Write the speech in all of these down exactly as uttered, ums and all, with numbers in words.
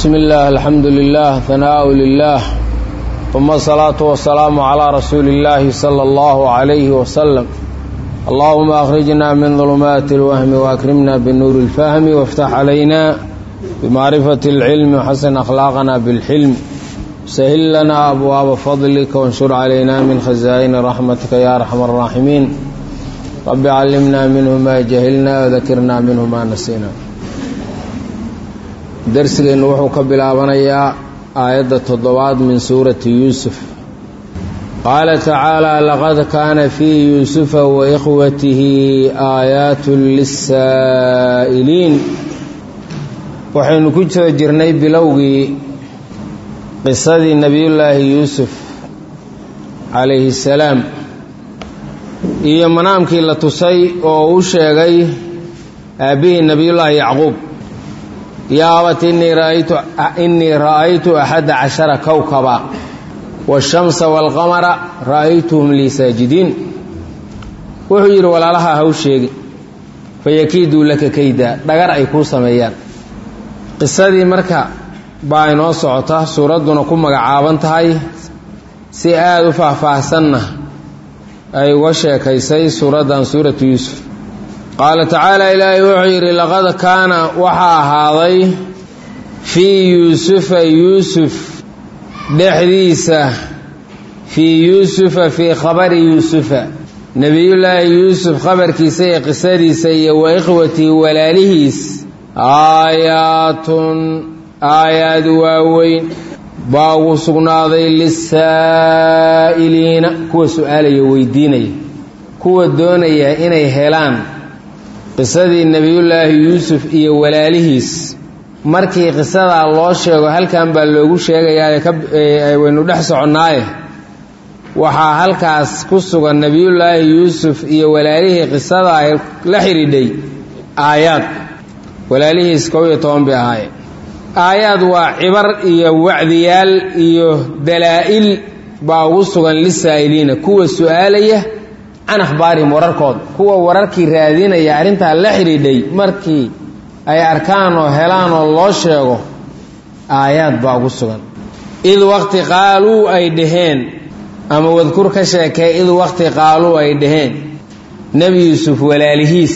بسم الله الحمد لله ثناء لله ثم الصلاة والسلام على رسول الله صلى الله عليه وسلم. اللهم أخرجنا من ظلمات الوهم وأكرمنا بالنور الفهم وافتح علينا بمعرفة العلم وحسن أخلاقنا بالحلم سهل لنا أبواب فضلك وانشر علينا من خزائن رحمتك يا أرحم الراحمين. رب علمنا منه ما جهلنا وذكرنا منه ما نسينا. درسنا وحو كبلابنيا آية التضواد من سورة يوسف. قال تعالى: لقد كان في يوسف وإخوته آيات للسائلين. وحين كنت جرني بلوغي قصة نبي الله يوسف عليه السلام iyo manaamkii la tusay oo uu sheegay aabihii nabiyullaahi yacquub yaa abati innii ra'aytu innii ra'aytu axada cashara kawkaba waashamsa waalqamara ra'aytuhum lii saajidiin. wuxuu yidhi walaalaha ha u sheegi fayakiiduu laka kayda, dhagar ay kuu sameeyaan. qisadii marka baa inoo socota, suuradduna ku magacaaban tahay, si aada u faahfaahsanna ay uga sheekaysay suuraddan suuratu yuusuf. qaala tacaala, ilaahay wuxuu yidhi: laqad kaana waxaa ahaaday fii yuusufa yuusuf dhexdiisa, fii yuusufa fii khabari yuusufa, nebiyullaahi yuusuf khabarkiisa iyo qisadiisa iyo wa ikhwatii walaalihiis, aayaatun aayaad waaweyn baa ugu sugnaaday lisaa'iliina, kuwa su-aalaya weydiinaya, kuwa doonaya inay helaan qisadii nebiyullaahi yuusuf iyo walaalihiis. markii qisadaa loo sheego halkan baa loogu sheegayaa, waynu dhex soconnaaye waxaa halkaas ku sugan nebiyullaahi yuusuf iyo walaalihii qisadaa la xidhiidhay aayaad. walaalihiis kow iyo toban bay ahaayeen. aayaad waa cibar iyo wacdiyaal iyo dalaa'il baa ugu sugan lisaa'iliina, kuwa su-aalaya can akhbaarihim, wararkooda, kuwa wararkii raadinaya arrintaa la xidhiidhay markii ay arkaan oo helaan oo loo sheego, aayaad baa ugu sugan. id waqti qaaluu ay dhaheen, ama wadkur ka sheekee id waqti qaaluu ay dhaheen nebi yuusuf walaalihiis,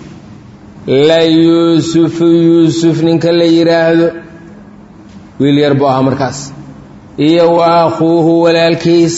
la yuusufu yuusuf ninka la yidhaahdo, wiil yar buu ahaa markaas, iyo wa akhuuhu walaalkiis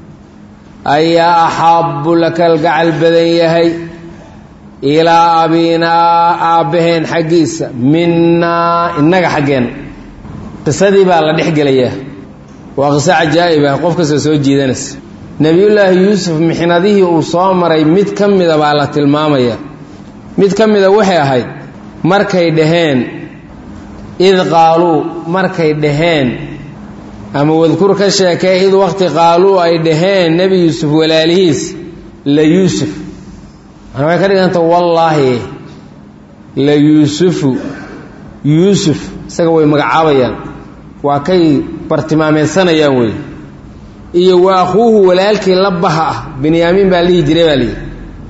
ayaa axaabbu la kalgacal badan yahay ilaa abinaa aabbaheen xaggiisa, minnaa innaga xaggeen. qisadii baa la dhex gelayaa, waa qiso cajaa'ib ah, qof kasta soo jiidanaysa. nebiyullaahi yuusuf mixnadihii uu soo maray mid ka mida baa la tilmaamaya. mid ka mida waxay ahayd markay dhaheen, id qaaluu markay dhaheen, ama wadkur ka sheekee id waqti qaaluu ay dhaheen nebi yuusuf walaalihiis, la yuusuf. waxay ka dhiganta wallaahi la yuusufu, yuusuf isaga way magacaabayaan, waa kay bartilmaameedsanayaan wey. iyo wa akhuuhu walaalkii labbaha ah, binyaamiin baa lihi jiray baa lihi,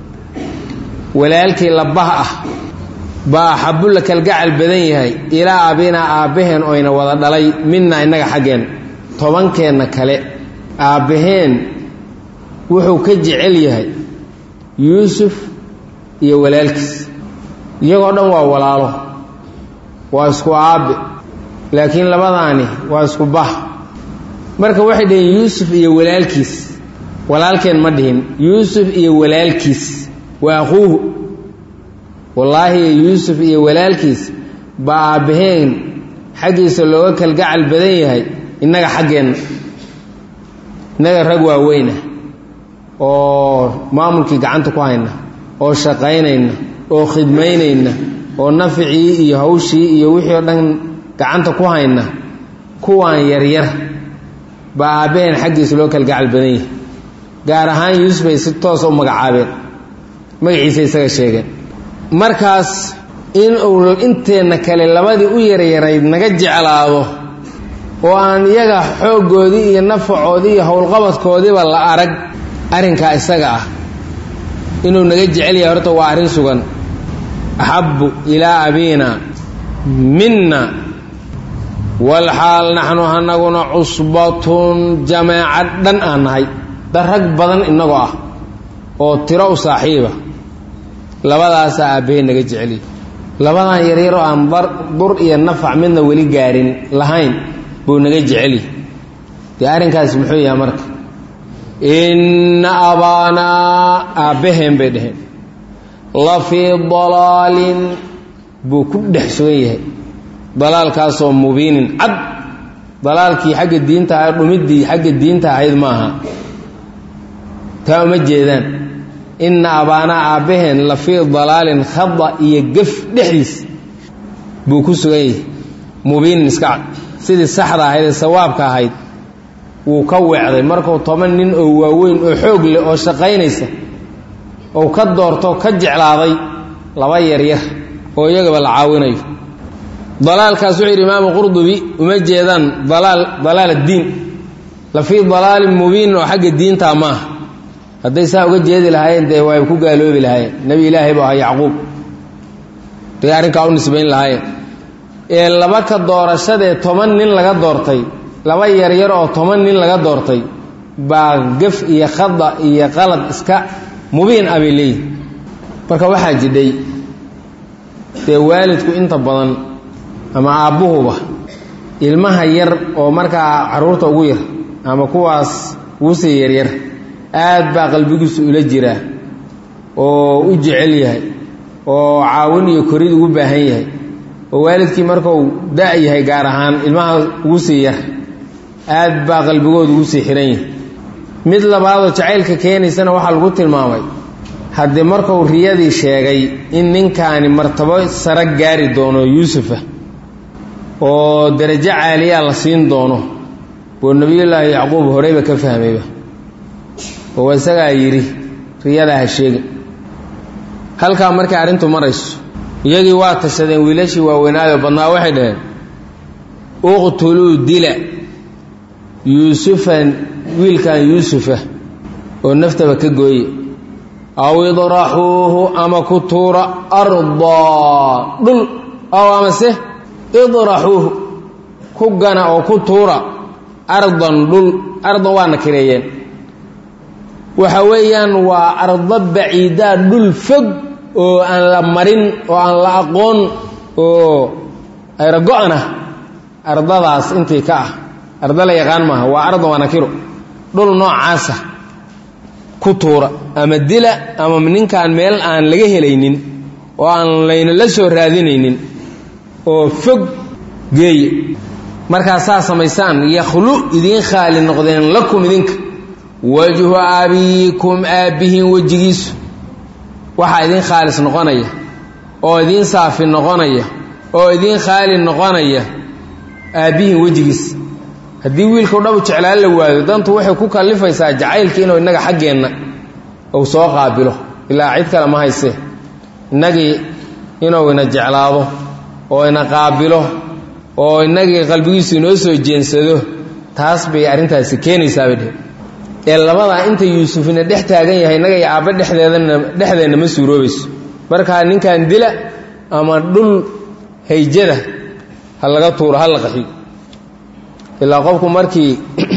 walaalkii labbaha ah baa xabbu la kalgacal badan yahay ilaa abinaa aabbaheen oyna wada dhalay, minna innaga xaggeen. tobankeenna kale aabbaheen wuxuu ka jecel yahay yuusuf iyo walaalkiis. iyagoo dhan waa walaalo, waa isku aabbe, laakiin labadaani waa isku bah. marka waxay dhaheen yuusuf iyo walaalkiis, walaalkeen ma dhihin, yuusuf iyo walaalkiis wa akhuuhu. wallaahi yuusuf iyo walaalkiis baa aabbaheen xaggiisa looga kalgacal badan yahay innaga xaggeenna. innaga rag waaweynah oo maamulkii gacanta ku hayna, oo shaqaynayna, oo khidmaynayna, oo naficii iyo hawshii iyo wixii oo dhan gacanta ku hayna, kuwaan yaryar baa aabbaheen xaggiisa loo kalgacal badan yahay. gaar ahaan yuusuf bay si toosa u magacaabeen, magaciisa isaga sheegeen. markaas in uu inteenna kale labadii u yaryarayd naga jeclaado oo aan iyaga xooggoodii iyo nafacoodii iyo howlqabadkoodiiba la arag, arrinkaa isaga ah inuu naga jecel yahay horta waa arrin sugan. axabbu ilaa abiina minna والحال نحن هنغنا عصبة جماعة دن آنهي درق بدن إنغو آه oo tiro u saaxiiba labadaas aabeen naga jeceli labadan yaryar oo aan bar dur iyo nafac midna wali gaarin lahayn buu naga jeceli diyaarinkaas muxuu yahay marka in abana aabehen bay dhaheen la fi dalalin buu ku dhex sugan yahay dalaalkaas oo mubiinin cad dalaalkii xagga diinta ay dhumidii xagga diinta ahayd maaha taa ma jeedaan إن أبانا أبهن لفي ضلال خضا يقف دحديس بوكوسو أيه مبين نسكع سيد السحرة هيدا سوابك هيد وكوع ذي مركو طمنين أو وين أو حوق أو شقينيسة أو كدورتو كجعل هذي لغير يخ أو يقبل عاوني ضلال كسعير إمام قرطبي ومجيدا ضلال ضلال الدين لفي ضلال مبين وحق الدين تاماه hadday saa uga jeedi lahaayeen dee way ku gaaloobi lahaayeen nabi ilaahay baa yacquub tiyaarin ka u nisbayn lahaayeen ee laba ka doorashada toban nin laga doortay laba yar yar oo toban nin laga doortay baa gaf iyo khada iyo qalad iska mubiin abili marka waxa jiday dee waalidku inta badan ama aabuhuba ilmaha yar oo marka caruurta ugu yar ama kuwaas ugu sii yar yar aad baa qalbigiisu ula jira oo u jecel yahay oo caawin iyo korid ugu baahan yahay oo waalidkii markuu daa yahay gaar ahaan ilmaha ugu sii yar aad baa qalbigoodu ugu sii xiran yahay mid labaad oo jacaylka keenaysana waxa lagu tilmaamay haddii markuu riyadii sheegay in ninkaani martabo sare gaari doono yuusufa oo darajo caaliya la siin doono buu nabiyullaahi yacquub horeyba ka fahmayba oo isaga yiri riyada ha sheegin halka markay arintu marayso iyagii waa tashadeen wiilashii waaweynaayo badnaa waxay dhaheen uqtulu dila yuusufan wiilkan yuusufa oo naftaba ka gooye aw idrahuhu ama kutura arda dul aw amase idrahuhu kugana oo kutura ardan dul ardan waa nakireeyeen waxa weeyaan waa arda baciida dhul fog oo aan la marin oo aan la aqoon oo ay rago'ana ardadaas intii ka ah arda la yaqaan ma waa arda wanakiro dhul noocaas ku tuura ama dila ama ninkaan meel aan laga helaynin oo aan layna la soo raadinaynin oo fog geey marka saa samaysaan yakhlu idin khaali noqdeen lakum idinka wajhu abiikum abihin wajigiisu waxa idin khaalis noqonaya oo idin saafi noqonaya oo idin khaali noqonaya abihin wajigiis haddii wiilku dhaw jeclaan la waayo dantu waxay ku kalifaysaa jacaylka inuu inaga xaggeenna oo soo qaabilo ilaa cid kale ma hayse inagii inuu ina jeclaado oo ina qaabilo oo inagii qalbigiisu inoo soo jeensado taas bay arrintaasi keenaysaa bidhe ee labada inta yuusufina dhex taagan yahay naga iyo aabba dhexdeedana dhexdeena ma suuroobayso marka ninkan dila ama dhul hayjada hal laga tuuro hal qaxi ilaa qofku markii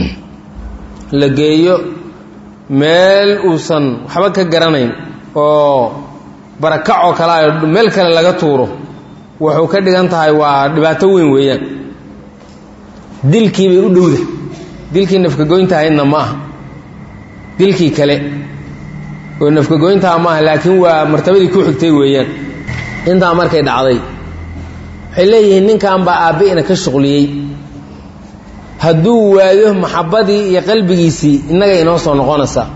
la geeyo meel uusan waxba ka garanayn oo barakac oo kale meel kale laga tuuro wuxuu ka dhigan tahay waa dhibaato weyn weeyaan dilkii bay u dhowda dilkii nafka goynta hayna ma aha dilkii kale oo nafka goynta ma aha laakiin waa martabadii ku xigtay weeyaan inta markay dhacday waxay leeyihiin ninkan baa aabbeena ka shuqliyey hadduu waayo maxabbadii iyo qalbigiisii innaga inoo soo noqonaysaa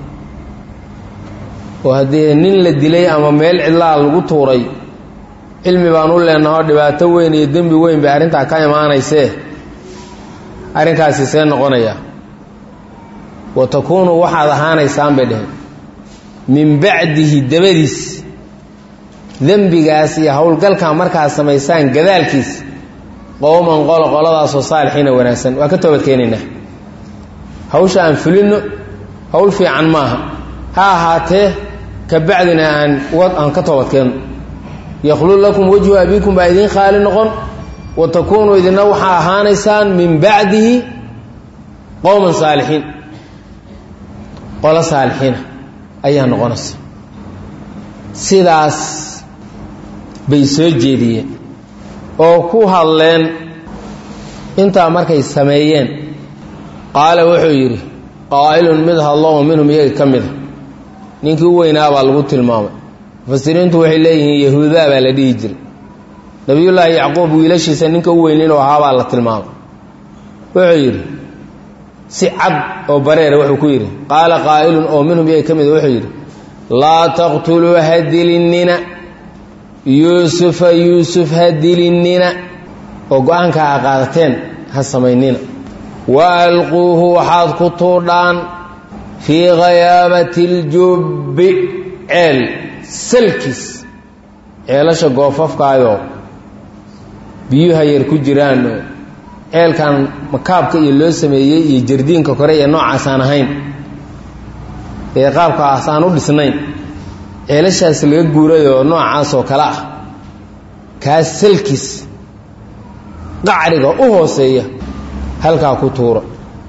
oo haddii nin la dilay ama meel cidlaa lagu tuuray cilmi baan u leenaho dhibaato weyn iyo dembi weyn bay arrintaa ka imaanaysee arrinkaasi see noqonaya wa takuunu waxaad ahaanaysaan bay dheheen min bacdihi dabadiis dembigaas iyo howlgalkaa markaad samaysaan gadaalkiis qowman qolo qoladaasoo saalixiina wanaagsan waa ka toobad keenaynaa hawsha aan fulino hawl fiican maaha ha ahaatee ka bacdina aan aan ka toobad keenno yakhlu lakum wajhu abiikum baa idiin khaali noqon watakuunu idina waxaa ahaanaysaan min bacdihi qowman saalixiin qolo saalixiina ayaa noqonaysa sidaas bay soo jeediyeen oo ku hadleen intaa markay sameeyeen qaala wuxuu yidhi qaa'ilun mid hadlo oo minhum iyaga ka mida ninkii u weynaa baa lagu tilmaamay mufasiriintu waxay leeyihiin yahuudaa baa la dhihi jiray nabiyullaahi yacquub wiilashiisa ninka u weyn inuu ahaa baa la tilmaamay wuxuu yidhi si cad oo bareera wuxuu ku yidhi qaala qaa'ilun oo minhum iyaga ka mida wuxuu yidhi laa taqtuluu ha dilinnina yuusufa yuusuf ha dilinnina oo go-aanka ha qaadateen ha samaynina wa alquuhu waxaad ku tuudhaan fii ghayaabati اljubbi ceel salkiis ceelasha goofafkaayoo biyuha yar ku jiraan oo ceelkan makaabka iyo loo sameeyey iyo jardiinka kore ee noocaasaan ahayn ee qaabkaas aan u dhisnayn ceelashaas laga guuray oo noocaas oo kale ah kaas salkiis qacriga u hooseeya halkaa ku tuuro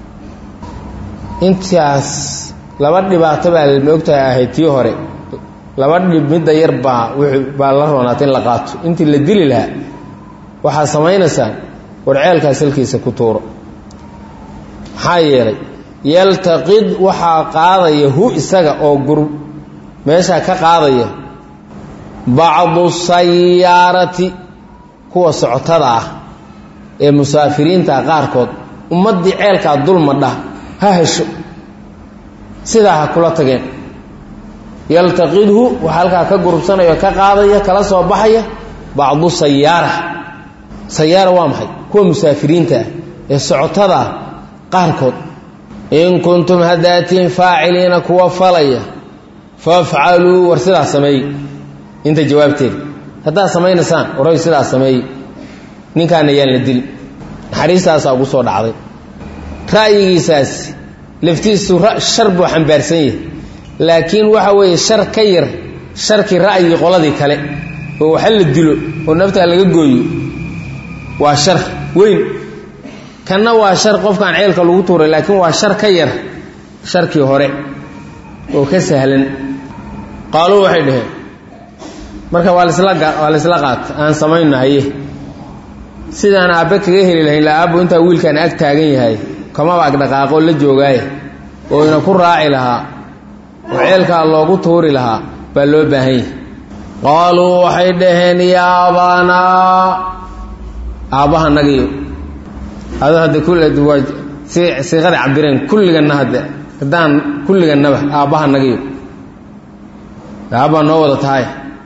intaas laba dhibaato baa moogtahay ahayd tii hore laba dhib midda yar baa baa la roonaata in la qaato intii la dili lahaa waxaa samaynaysaan war ceelkaa salkiisa ku tuuro maxaa yeelay yaltaqid waxaa qaadaya hu isaga oo gur meeshaa ka qaadaya bacdu sayaarati kuwa socotada ah ee musaafiriinta qaarkood ummaddii ceelkaa dulmadha ha hesho sidaa ha kula tageen yaltaqidhu waxaa halkaa ka gurubsanaya ka qaadaya kala soo baxaya bacdu sayaara sayaara waa maxay kuwa musaafiriinta ah ee socotada qaarkood in kuntum hadaatiin faaciliina kuwa falaya fafcaluu war sidaa sameey inta jawaabteeda haddaad samaynaysaan waray sidaa sameey ninkaana yaan la dili naxariistaasaa ugu soo dhacday ra'yigiisaas laftiisu shar buu xambaarsan yahay laakiin waxa weeye shar ka yar sharkii ra'yigii qoladii kale oo waxa la dilo oo naftaa laga gooyo waa shar weyn kanna waa shar qofkaan ceelka lagu tuuray laakiin waa shar ka yar sharkii hore oo ka sahlan qaaluu waxay dhaheen marka waa laisla waa laisla qaata aan samaynahaye sidaan aabbe kaga heli lahayn la aabbu intaa wiilkaan ag taagan yahay kamaba ag dhaqaaqoo la joogaaye oo ina ku raaci lahaa oo ceelkaa loogu tuuri lahaa baa loo baahan yahay qaaluu waxay dhaheen yaabanaa aabbaha nagayo ado hadda kuwaa siiqada cabireen kulliganna hadda haddaan kulligannaba aabbaha nagayo aabbaa noo wada tahay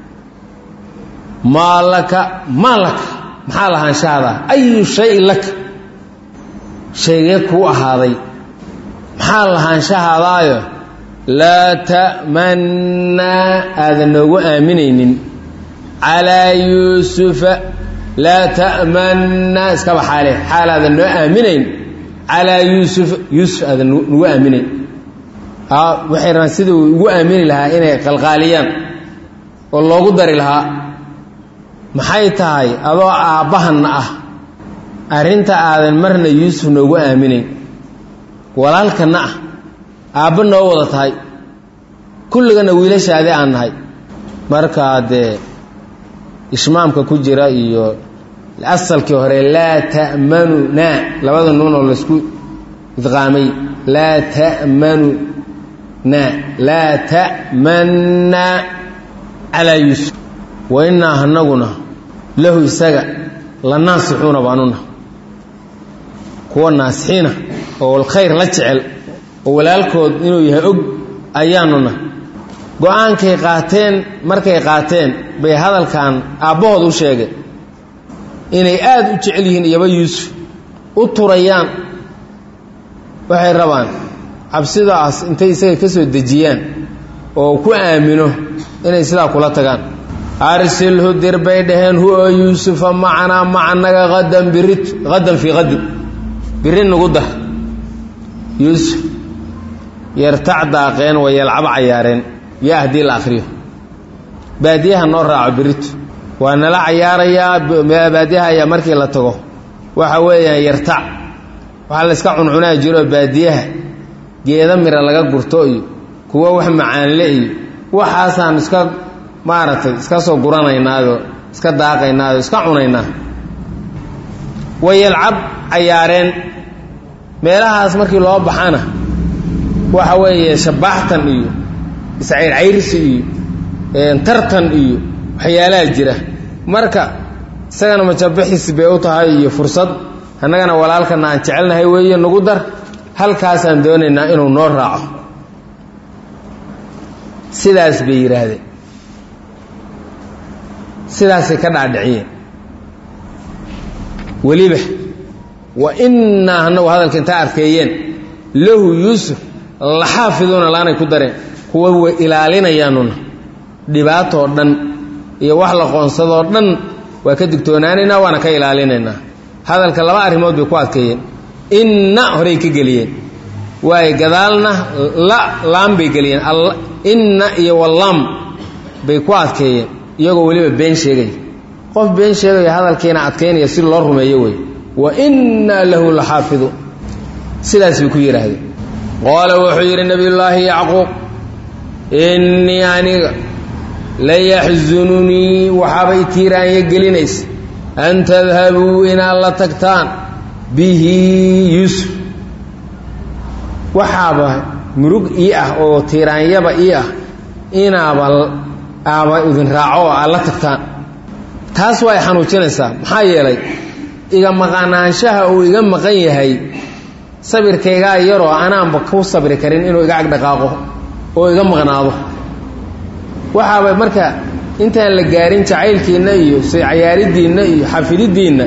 maa laka maa laka maxaa lahaanshahadaa ayu shayin laka shaygee kuu ahaaday maxaa lahaanshahaadaayo laa ta'mannaa aadan noogu aaminaynin calaa yuusufa laa ta'mannaa iskaba xaale xaal aadan noo aaminayn calaa yuusufa yuusuf aadan nagu aaminayn waxay rabaan siduu ugu aamini lahaa inay qalqaaliyaan oo loogu dari lahaa maxay tahay adoo aabbahanna ah arrinta aadan marna yuusuf noogu aaminayn walaalkanna ah aabba noo wada tahay kulligana wiilashaadii aan nahay markaa dee ishmaamka ku jira iyo asalkii hore laa ta'manunaa labada nuun oo laysku idqaamay laa ta'manunaa laa ta'mannaa calaa yuusuf wa innaa anaguna lahu isaga la naasixuuna baanuna kuwa naasixiina oo alkhayr la jecel oo walaalkood inuu yahay og ayaanuna go-aankay qaateen markay qaateen bay hadalkan aabbahood u sheegeen inay aada u jecel yihiin iyaba yuusuf u turayaan waxay rabaan cabsidaas intay isaga ka soo dejiyaan oo ku aamino inay sidaa kula tagaan arsilhu dir bay dhaheen hu oo yuusufa macanaa macanaga hadan birit hadan fii hadin biri nagu dar yuusuf yartac daaqeen way yalcab cayaareen yaa haddii la akhriyo baadiyaha noo raaco biritu waa nala cayaarayaa baadiyaha ayaa markii la tago waxa weeyaan yartac waxaa la iska cuncunaa jiro baadiyaha geeda mira laga gurto iyo kuwa wax macaanle iyo waxaasaan iska maaragtay iska soo guranaynaado iska daaqaynaado iska cunaynaa wayalcab cayaareen meelahaas markii loo baxana waxa weeye shabaxtan iyo iscayrcayrsi iyo tartan iyo waxyaalaha jira marka isagana majabixis bay u tahay iyo fursad annagana walaalkana aan jecelnahay weeye nagu dar halkaasaan doonaynaa inuu noo raaco sidaas bay yidhaahdeen sidaasay ka dhaadhiciyeen weliba wa innaa annagu hadalka intaa adkeeyeen lahu yuusuf la xaafiduuna laanay ku dareen kuwa way ilaalinayaanuna dhibaatoo dhan iyo wax la qoonsadoo dhan waa ka digtoonaanaynaa waana ka ilaalinaynaa hadalka laba arrimood bay ku adkeeyeen inna horey ka geliyeen waaye gadaalna la laam bay geliyeen inna iyo wallaam bay ku adkeeyeen iyagoo weliba been sheegaya qof been sheegaya hadalkiina adkaynaya si loo rumeeyo wey wa innaa lahu la xaafidu sidaas bay ku yidhaahdeen qaala wuxuu yidhi nabiyullaahi yacquub innii aniga layaxzununii waxaabay tiiraanya gelinaysa an tadhabuu inaad la tagtaan bihi yuusuf waxaaba murug ii ah oo tiiraanyaba ii ah inaaba aaba idin raaco oo aad la tagtaan taas waa ay xanuujinaysaa maxaa yeelay iga maqanaanshaha uu iga maqan yahay sabirkaygaa yaroo anaanba ku sabri karin inuu iga cagdhaqaaqo oo iga maqnaado waxaaba marka intaan la gaarin jacaylkiinna iyo cayaaridiinna iyo xafididdiinna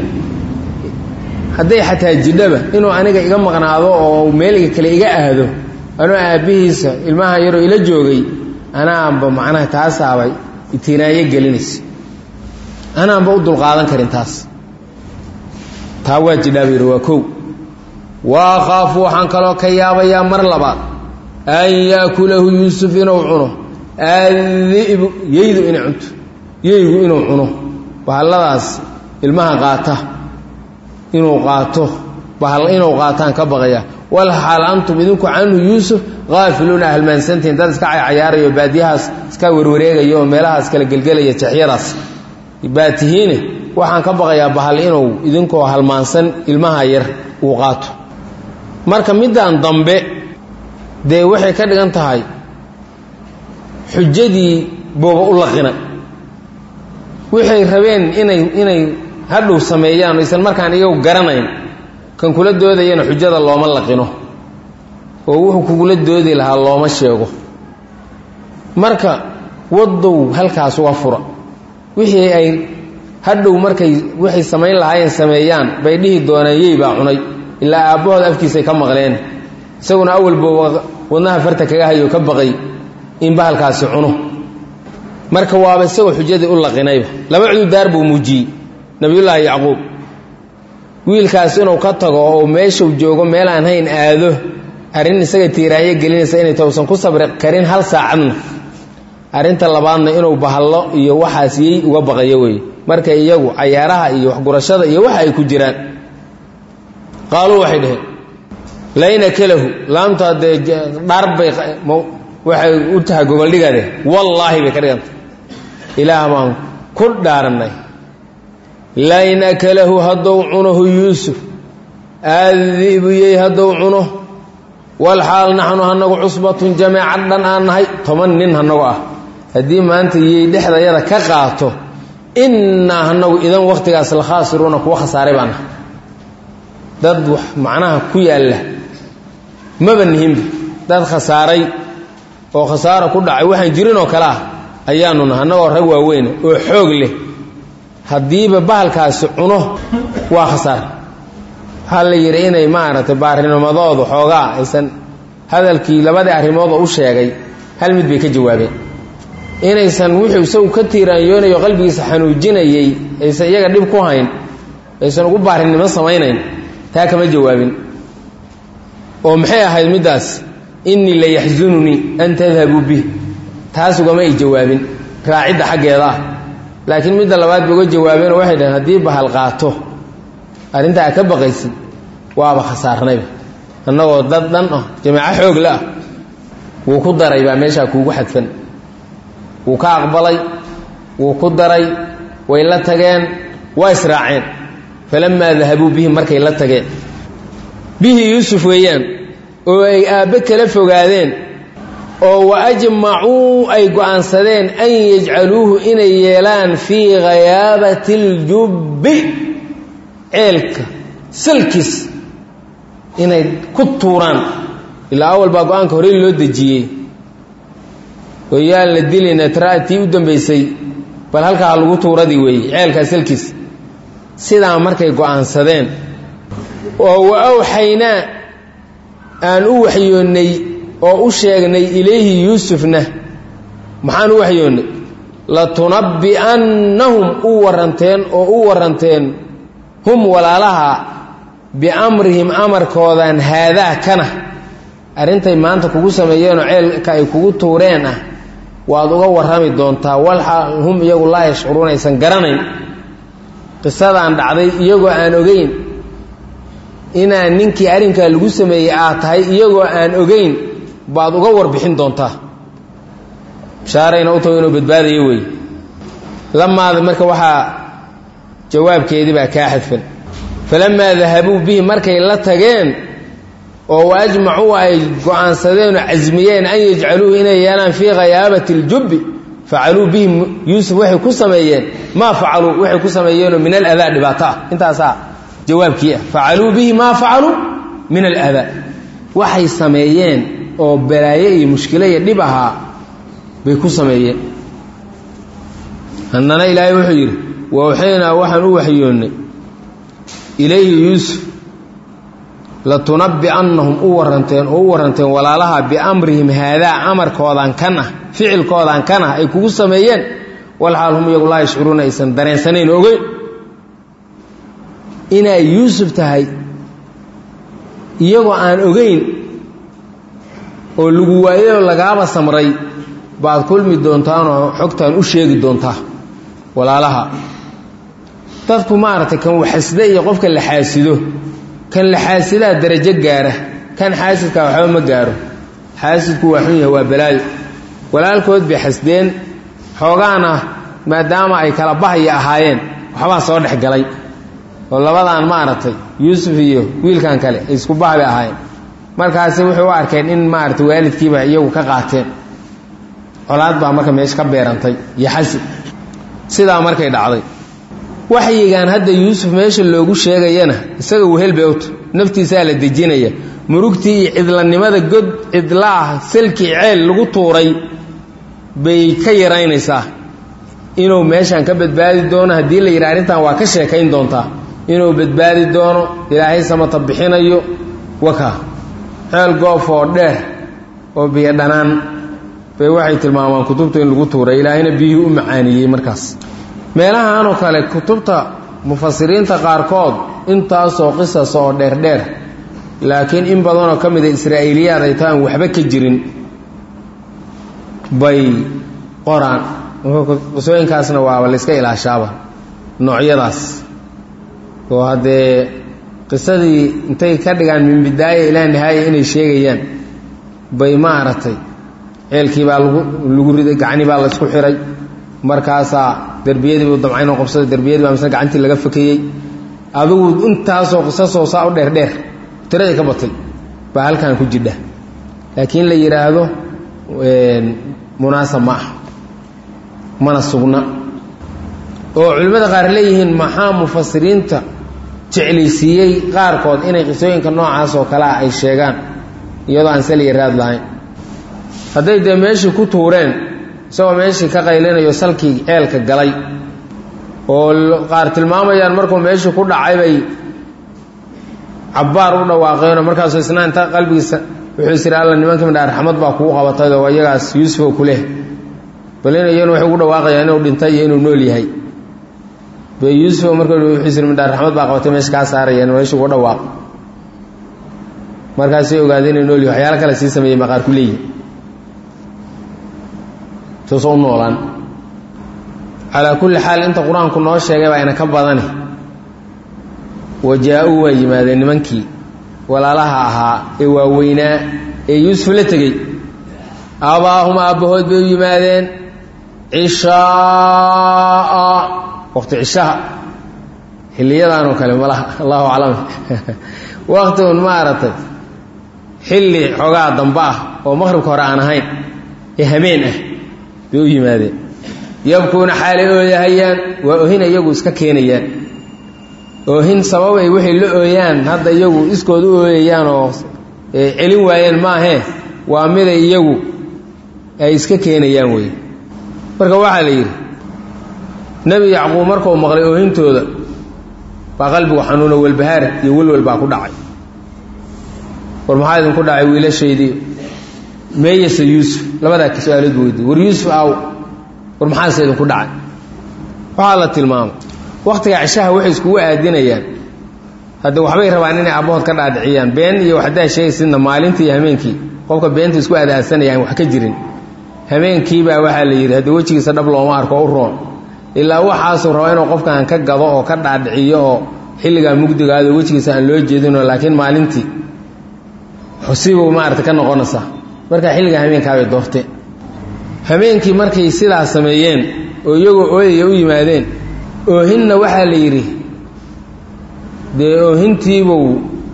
hadday xataa jidhaba inuu aniga iga maqnaado oo meeliga kale iga aado anuu aabbihiisa ilmaha yaroo ila joogay anaanba macnaha taasaabay itiinaayo gelinaysa anaanba u dulqaadan karin taas taa waa jidhaaba yidhi waa kow wa akhaafu waxaan kaloo ka yaabayaa mar labaad an ya'kulahu yuusuf inuu cuno addi'bu yeydu inay cunto yeygu inuu cuno bahalladaas ilmaha qaata inuu qaato bahal inuu qaataan ka baqaya wal xaal antum idinku canhu yuusuf qaafiluuna halmaansantiin dad iska cayaarayo baadiyahaas iska werwareegaya oo meelahaas kala gelgelaya jaxyadaas baatihiine waxaan ka baqayaa bahal inuu idinkoo halmaansan ilmaha yar uu qaato marka midaan dambe dee waxay ka dhigan tahay xujadii booba u laqina waxay rabeen inay inay hadhow sameeyaan aysan markaan iyagu garanayn kan kula doodayana xujada looma laqino oo wuxuu kugula doodi lahaa looma sheego marka wadow halkaas uga fura wixii ay hadhow markay waxay samayn lahaayeen sameeyaan bay dhihi doonaan yey baa cunay ilaa aabbahood afkiisay ka maqleen isaguna awalba wadnaha farta kaga hayo ka baqay in bahalkaasi cuno marka waaba isagoo xujadii u laqinayba laba cududaar buu muujiyey nabiyullaahi yacquub wiilkaas inuu ka tago oo meeshuu joogo meel aan hayn aado arrin isaga tiiraanyo gelinaysa inay towsan ku sabri karin hal saacadna arrinta labaadna inuu bahallo iyo waxaas yey uga baqayo weeye marka iyagu cayaaraha iyo waxgurashada iyo waxa ay ku jiraan qaaluu waxay dhaheen layna kalahu laamta dee dhaar bay waxay u tahay goboldhigade wallaahi bay ka dhiganta ilaah baan ku dhaarannay lain akalahu haddou cunohu yuusuf addi'bu yey haddou cuno walxaal naxnu hanagu cusbatun jameecad dhan aan nahay toban nin hanagu ah haddii maanta yey dhexdayada ka qaato innaa hanagu idan wakhtigaas la khaasiruuna kuwa khasaaray baan nahay dad wax macnaha ku yaalla maba nihinba dad khasaaray oo khasaaro ku dhacay waxaan jirin oo kale ah ayaanu nahay annagoo rag waaweyn oo xoog leh haddiiba bahalkaasi cuno waa khasaar waxaa la yidhi inay maaragtay baarinimadoodu xoogaa aysan hadalkii labadii arrimoodoo u sheegay hal mid bay ka jawaabeen inaysan wuxuu isagu ka tiiraanyoonayo qalbigiisa xanuujinayey aysan iyaga dhib ku hayn aysan ugu baarinimo samaynayn taa kama jawaabin oo maxay ahayd middaas innii la yaxzununii an tadhabuu bih taas ugama ay jawaabin raacidda xaggeeda ah laakiin midda labaad bay uga jawaabeen oo waxay dhaheen haddii bahal qaato arrintaa ka baqaysid waaba khasaarnayba annagoo dad dhan ah jamaaco xoog la ah wuu ku daray baa meeshaa kuugu xadfan wuu ka aqbalay wuu ku daray way la tageen waa israaceen falamaa dahabuu bihi markay la tageen bihi yuusuf weeyaan oo ay aabbe kala fogaadeen oo wa ajmacuu ay go'aansadeen an yajcaluuhu inay yeelaan fii ghayaabati اljubbi ceelka salkiis inay ku tuuraan ilaa awal baa go-aanka horey loo dejiyey oo yaan la dilina traatii u dambaysay bal halkaa lagu tuuradii weeye ceelkaa salkiis sidaa markay go'aansadeen oo wa awxaynaa aan u waxyoonnay oo u sheegnay ilayhi yuusufna maxaan u waxyoonnay latunabbi'annahum u waranteen oo u waranteen hum walaalaha biamrihim amarkoodan haadaa kana arrintay maanta kugu sameeyeenoo ceelka ay kugu tuureen ah waad uga warrami doontaa walxaal hum iyagu laa yashcuruun aysan garanayn qisadaan dhacday iyagoo aan ogeyn inaan ninkii arrinkaa lagu sameeyey aad tahay iyagoo aan ogeyn baad uga warbixin doontaa bishaarayna u tago inuu badbaadayo wey lamaada marka waxaa jawaabkeedii baa kaa xadfan falamaa dahabuu bihi markay la tageen oo wa ajmacuu ay go'aansadeen oo casmiyeen an yajcaluuhu inay yeelaan fii ghayaabati اljubbi facaluu bihi yuusuf waxay ku sameeyeen maa facaluu waxay ku sameeyeenoo min aladaa dhibaato ah intaasaa jawaabkii ah facaluu bihi maa facaluu min aladaa waxay sameeyeen oo balaaye iyo mushkilo iyo dhib ahaa bay ku sameeyeen haddana ilaahay wuxuu yidhi wa awxaynaa waxaan u waxyoonnay ilayhi yuusuf latunabbi'annahum u waranteen oo u waranteen walaalaha biamrihim haadaa amarkoodan kan ah ficilkoodan kan ah ay kugu sameeyeen walxaal hum iyagu laa yashcuruuna aysan dareensanayn ogeyn inay yuusuf tahay iyagoo aan ogeyn oo lagu waayayoo lagaaba samray baad kulmi doontaanoo xogtaan u sheegi doontaa walaalaha dadku maaragtay kan waxasda iyo qofka la xaasido kan la xaasidaa darajo gaara kan xaasidkaa waxba ma gaaro xaasidku waa xun yahay waa balaayo walaalkood bay xasdeen xoogaana maadaama ay kala bahaya ahaayeen waxbaa soo dhex galay oo labadaan maaragtay yuusuf iyo wiilkan kale ay isku bah bay ahaayeen markaasi wuxuu u arkeen in maaragtay waalidkiiba iyagu ka qaateen colaad baa marka meesha ka beerantay iyo xasid sidaa markay dhacday waxyigaan hadda yuusuf meesha loogu sheegayana isaga wehel bay uta naftiisaa la dejinaya murugtii iyo cidlanimada god cidlaah salkii ceel lagu tuuray bay ka yaraynaysaa inuu meeshaan ka badbaadi doono haddii la yidhaha arrintan waa ka sheekayn doontaa inuu badbaadi doono ilaahay samata bixinayo waka ceel goof oo dheer oo biyo dhanaan bay waxay tilmaamaan kutubta in lagu tuuray ilaahayna biyihii u macaaniyey markaas meelahaan oo kale kutubta mufasiriinta qaarkood intaasoo qisas oo dheerdheer laakiin in badanoo ka mida israa'iiliyaad ay tahaan waxba ka jirin bay qoraan qisooyinkaasna waaba layska ilaashaaba noocyadaas oo haddee qisadii intay ka dhigaan min bidaaya ilaa nihaaya inay sheegayaan bay maaragtay ceelkii baa lagu lagu riday gacni baa la isku xiray markaasaa derbiyadii buu damcayn oo qabsaday derbiyadii baa misna gacantii laga fakayey adigu intaasoo qisasoo saa u dheerdheer tiradii ka batay baa halkan ku jidha laakiin la yidhaahdo munaasab ma ah mana sugna oo culimmada qaar leeyihiin maxaa mufasiriinta jeclaysiiyey qaarkood inay qisooyinka noocaas oo kale ah ay sheegaan iyadoo aan saliya raad lahayn hadday dee meeshii ku tuureen isagoo meeshii ka qaylinayo salkii ceelka galay oo qaar tilmaamayaan markuu meeshii ku dhacay bay cabbaar u dhawaaqeenoo markaasuu isna inta qalbigiisa wuxuu is yidhi alla nimanka midhaa raxmad baa kugu qabatay oo iyagaas yuusufoo ku leh bal in iyanu waxay ugu dhawaaqayaan inuu dhintay iyo inuu nool yahay be yuusufoo markuu wuxuu is yidhi midhaa raxmad baa qabatay meesha kaa saarayaan meeshii ugu dhawaaq markaasay ogaadeen inuu nool yahay waxyaalo kale sii sameeyey maqaar ku leeyihi soo u noolaan calaa kulli xaal inta qur-aanku noo sheegay baa ina ka badani wajaa-uu waa yimaadeen nimankii walaalaha ahaa ee waaweynaa ee yuusuf la tegey aabaahum aabbahood bay u yimaadeen cishaaa waqti cishaha xilliyadaanoo kale malaha allahu aclam waqti un maaragtay xilli xoogaa dambe ah oo maqhribka hore aan ahayn ee habeen ah bay u yimaadeen yabkuuna xaalay ooyahayaan waa ohin iyagu iska keenayaan oohin sabab ay waxay la ooyaan hadda iyagu iskood u ooyayaan oo celin waayeen maahee waa miday iyagu ay iska keenayaan wey marka waxaa la yidhi nebi yacquub markuu maqlay oohintooda baa qalbigu xanuuno walbahaar iyo welwel baa ku dhacay war maxaa idinku dhacay wiilashaydii meeyase yuusuf labadaa su-aalood buu weydiiyey war yuusuf aaw war maxaase idinku dhacay waxaa la tilmaamay wakhtiga cishaha waxay iskugu aadinayaan hadda waxbay rabaan inay aabbahood ka dhaadhiciyaan been iyo waxdaa sheegaysidna maalintii iyo hameenkii qofka beenta isku aadaadsanayaan wax ka jirin hameenkiibaa waxaa la yidhi hadda wejigiisa dhab looma arko u roon ilaa waxaasuu rabaa inuu qofkaan ka gado oo ka dhaadhiciyo oo xilligaa mugdigaado wejigiisa aan loo jeedinoo laakiin maalintii xusiibuu maarata ka noqonaysaa markaa xilligaa hameenkaabay doorteen hameenkii markay sidaas sameeyeen oo iyagoo ooyaya u yimaadeen oohinna waxaa la yidhi dee oohintiibuu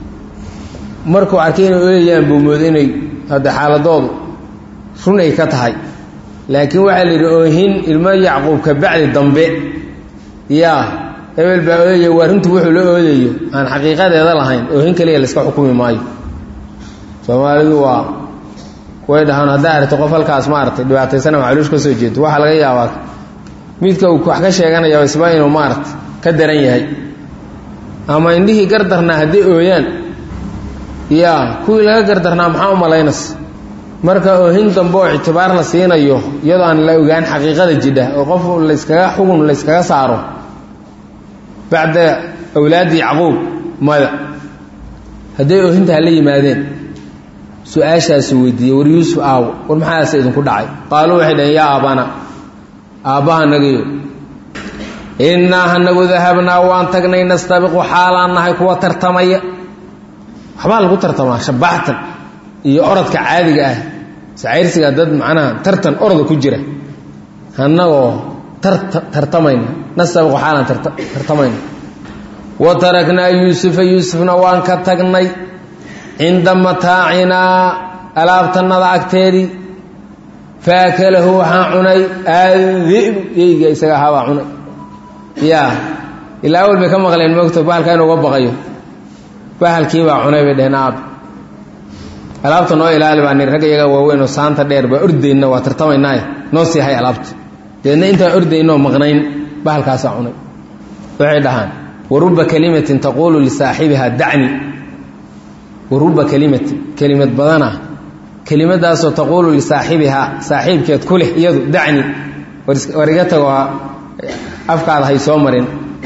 markuu arkay inay ooyayaan buu mooday inay hadda xaaladoodu run ay ka tahay laakiin waxaa la yidhi oohin ilmo yacquub ka bacdi dambe yaa hebel baa ooyaya waa runtu wuxuu la ooyayo aan xaqiiqadeeda lahayn oohin keliya la iska xukumi maayo soomaalidu waa way dhahaan haddaa aragto qof halkaas maaragtay dhibaataysana macluush ka soo jeedo waxaa laga yaabaa midka uu wax ka sheeganaya isba inuu maaragtay ka daran yahay ama indhihii gardarnaa hadday ooyaan yaa kuwii laga gardarnaa maxaa u malaynaysa marka oohin dambe oo ictibaar la siinayo iyadoo aan la ogaan xaqiiqada jidha oo qof layskaga xugun layskaga saaro bacda awlaadi yacquub maya hadday oohinta hala yimaadeen su-aashaasu weydiiyey war yuusuf aaw war maxaase idinku dhacay qaaluu waxay dhaheen yaa aabana aabbaha nagayo innaa hanagu dahabnaa waan tagnay nastabiqu xaalaan nahay kuwa tartamaya waxbaa lagu tartamaa shabaxtan iyo orodka caadiga ah sacayrsiga dad macnaha tartan oroda ku jira annagoo tartamayna nastabiqu xaalaan tartamayna wa taraknaa yuusufa yuusufna waan ka tagnay cinda mataacinaa alaabtannada agteedii faakalahu waxaan cunay addi'bu yeyga isaga ahaa baa cunay yaa ilaa awal bay ka maqleen moogto bahalkaa inuuga baqayo bahalkiibaa cunay bay dheheen aab alaabta noo ilaali baa niri ragga iyaga waaweyn oo saanta dheer baa ordaynna waa tartamaynaaye noo sii hay alaabta deedna intaan ordaynoo maqnayn bahalkaasaa cunay waxay dhahaan waruba kalimatin taquulu lisaaxibiha dacni waruba kalimatin kelimad badana kelimadaasoo taquulu lisaaxibihaa saaxiibkeed ku leh iyadu dacni war iga tago afkaada hay soo marin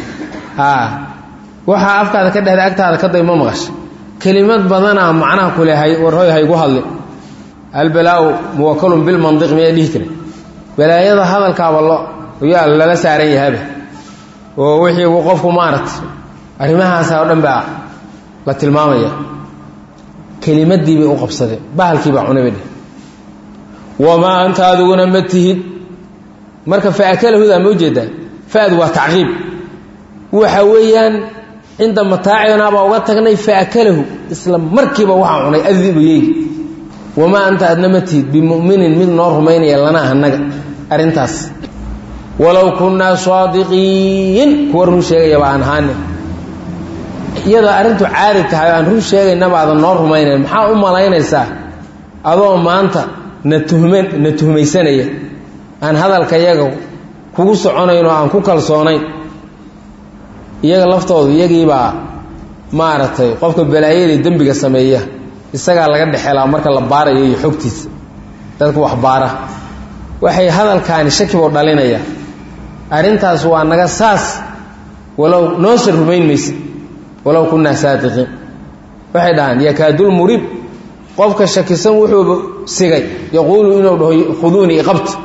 waxaa afkaada ka dhehday agtaada ka day ma maqasha kelimad badanaa macnaha ku lehay war hoy haygu hadli albalaau muwakalun bilmandiq miyaa dhihi kara balaayada hadalkaaba lo yaa lala saaran yahaba oo wixii qofku maaragtay arrimahaasa oo dhan baa la tilmaamaya kelimadii bay u qabsadeen bahalkii baa cunay bay dheh wamaa anta adiguna ma tihid marka faakalahudaa ma ujeedaa faadu waa tacqiib waxa weeyaan cinda mataacinaa baa uga tagnay faakalahu isla markiiba waxaa cunay adibu yeygi wamaa anta adna ma tihid bimuminin mid noo rumaynaya lanaa annaga arrintaas walow kunnaa saadiqiin kuwa run sheegayaba aan ahaane iyadoo arrintu caadi tahay aan run sheegaynaba aadan noo rumaynayn maxaa u malaynaysaa adoo maanta na tuhman na tuhmaysanaya aan hadalka iyaga kugu soconayn oo aan ku kalsoonayn iyaga laftoodu iyagiibaa maaragtay qofka balaayada dembiga sameeya isagaa laga dhexelaa marka la baarayo iyo xogtiisa dadka wax baara waxay hadalkaani shakiboo dhalinaya arrintaas waa naga saas walow noosa rumayn maysa walow kunnaa saadiqiin waxay dhahaan yakaadulmurib qofka shakisan wuxuuba sigay yaquulu inuu dhaho khuduuni iqabta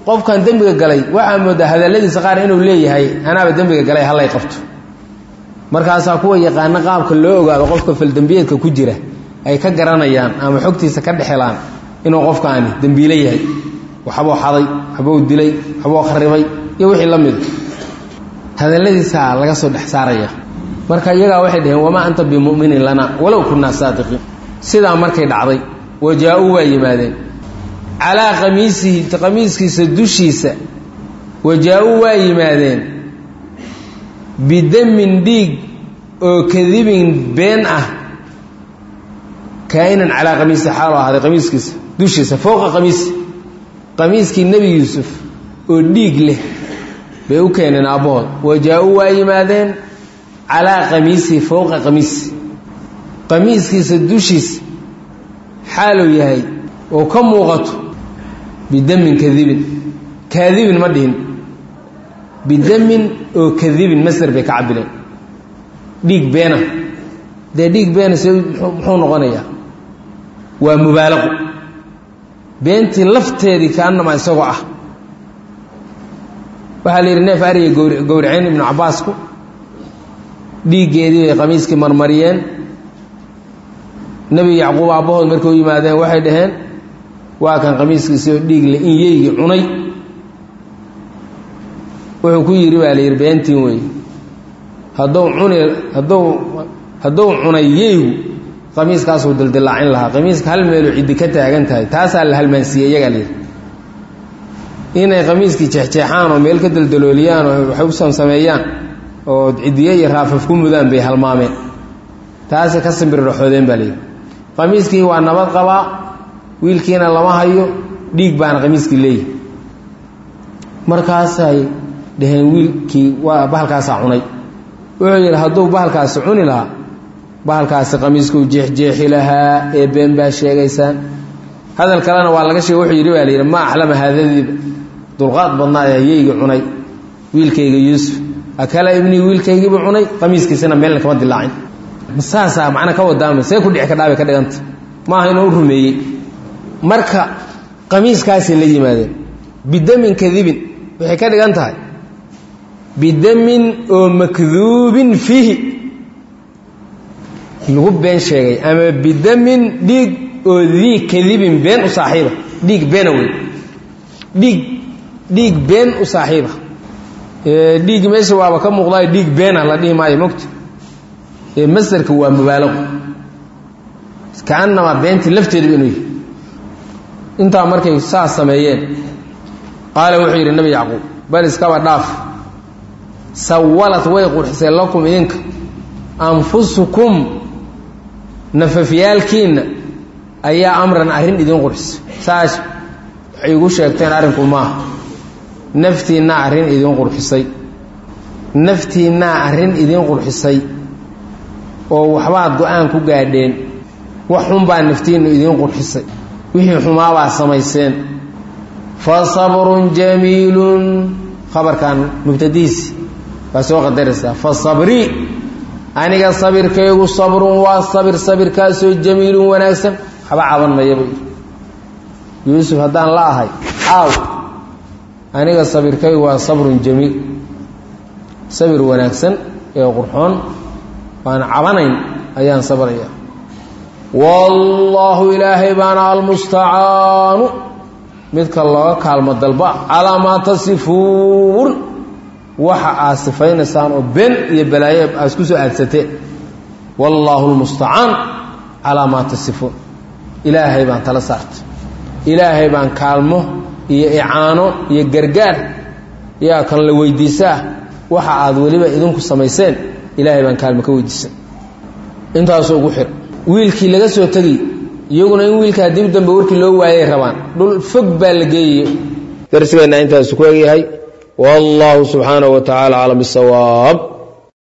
qofkan dambiga galay waxa moodaa hadaladiisa qaar inuu leeyahay anaaba dambiga galay halay qabto markaasaa kuwa yaqaana qaabka loo ogaado qofka faldambiyeedka ku jira ay ka garanayaan ama xogtiisa ka dhexelaan inuu qofkaani dambiile yahay waxbuu xaday waxbuu dilay waxbuu kharibay iyo wixii la mid hadaladiisa laga soo dhex saaraya marka iyaga waxay dhaheen wama anta bimu'minin lana walaw kunna saadiqin sidaa markay dhacday wajaa'u waa yimaadeen calaa qamiisihi qamiiskiisa dushiisa wajaa'u waa yimaadeen bidamin dhiig oo kadibin been ah kaa'inan calaa qamiisi xaalo ahaaday qamiiskiisa dushiisa fowqa qamiisi qamiiskii nebi yuusuf oo dhiig leh bay u keeneen aabbahood wajaa'u waa yimaadeen calaa qamiisihi fowqa qamiisi qamiiskiisa dushiisa xaaluu yahay oo ka muuqato bidamin kadibin kaadibin ma dhihin bidamin oo kadibin masder bay ka cabileen dhiig beena dee dhiig beena se muxuu noqonayaa waa mubaalaqo beentii lafteedii kaanama isagoo ah waxaa la yidhi neef ariya gowraceen ibnu cabbaasku dhiiggeedii bay qamiiskii marmariyeen nebi yacquub aabbahood markay u yimaadeen waxay dhaheen waa kan qamiiskiisii oo dhiig le in yeygii cunay wuxuu ku yidhi baa la yidhi beentiin wey hadduu cuni hadduu hadduu cunay yeygu qamiiskaasuu dildilaacin lahaa qamiiska hal meeluu ciddi ka taagan tahay taasaa la halmaansiiyey iyagaa la yidhi inay qamiiskii jeexjeexaan oo meel ka daldalooliyaan oo waxay u samsameeyaan oo ciddiye iyo raafaf ku mudaan bay halmaameen taasay ka simbirraxoodeen baa layidhi qamiiskii waa nabad qabaa wiilkiina lama hayo dhiig baana qamiiskii leeyihi markaasay dhaheen wiilkii waa bahalkaasaa cunay wuxuu yidhi hadduu bahalkaasi cuni lahaa bahalkaasi qamiiskuu jeexjeexi lahaa ee been baa sheegaysaan hadal kalena waa laga sheegay wuxuu yidhi baa layidhi ma axlama haadadiiba dulqaad badnaa ee hayeygii cunay wiilkayga yuusuf akala ibnii wiilkaygiibuu cunay qamiiskiisina meelna kama dilaacin saasaa macna ka wadaama see ku dhici kadhaabay ka dhiganta maaha inuu u rumeeyey marka qamiiskaasay la yimaadeen bidamin kadibin waxay ka dhigan tahay bidamin oo makduubin fiihi lagu been sheegay ama bidamin dhiig oo dii kadibin been u saaxiiba dhiig beena wey dhiig dhiig been u saaxiiba dhiig meesha waaba ka muuqdaa dhiig beena la dhihi maayo mogta masdarka waa mubaalaqo kaanama beentii lafteedu inuu yahay intaa markay saas sameeyeen qaala wuxuu yidhi nebi yacquub bal iskaba dhaaf sawalad way qurxisay lakum idinka anfusukum nafafyaalkiinna ayaa amran arrin idin qurxisay saas waxay igu sheegteen arrinku maaha naftiinnaa arrin idin qurxisay naftiinnaa arrin idin qurxisay oo waxbaad go-aan ku gaadheen wax xunbaa naftiinnu idiin qurxisay wixii xumaabaa samayseen fa sabrun jamiilun khabarkan mubtadihiisi baa soo qadaraysaa fa sabrii aniga sabirkaygu sabrun waa sabir sabirkaasoo jamiilun wanaagsan waxba caban mayaba yuusuf haddaan la ahay caaw aniga sabirkaygu waa sabrun jamiil sabir wanaagsan ee qurxoon waan cabanayn ayaan sabraya wallaahu ilaahay baana almustacaanu midka looga kaalmo dalba calaa maa tasifuun waxa aad sifaynaysaan oo been iyo balaayo aad isku soo aadsateen wallaahu almustacaan calaa maa tasifuun ilaahay baan tala saartay ilaahay baan kaalmo iyo icaano iyo gargaar yaa kan la weydiisaa waxa aad weliba idinku samayseen ilaahay baan kaalmo ka weydiisan intaasoo ugu xir wiilkii laga soo tegi iyaguna in wiilkaa dib dambe warkii loo waayay rabaan dhul fog baa la geeyey darsigeenna intaasu ku egyahay wallaahu subxaanahu wa tacaala aclam bisawaab